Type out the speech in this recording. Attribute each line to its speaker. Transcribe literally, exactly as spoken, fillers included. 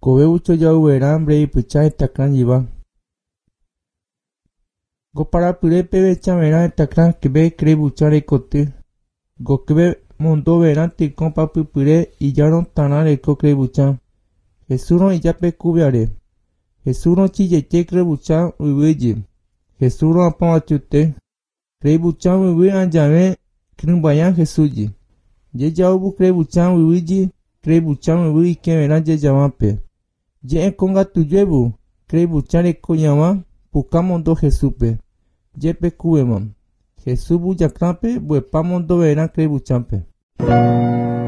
Speaker 1: Kobe ucho ya uberán brei pucha etakran yiva. Go para pure pebe chamera etakran kebe krei buchare kote. Go kebe mondo verán tikon papu pure y yaron tanare ko krei buchan. Jesuron y ya pe kubiare. Jesuron chiyete krei buchan uibuye. Jesuron apamachute. Krei buchan uibuye anjame krumbayan Jesuyi. Ye ya ubu krei buchan uibuye. Krei buchan uibuye que verán ye llamape. Ye en conga tuyebu. Krei buchan e koyama. Pukamondo Jesupe. Ye pe kubeman. Jesús buya crampe, buepa mondo verán krei buchampe.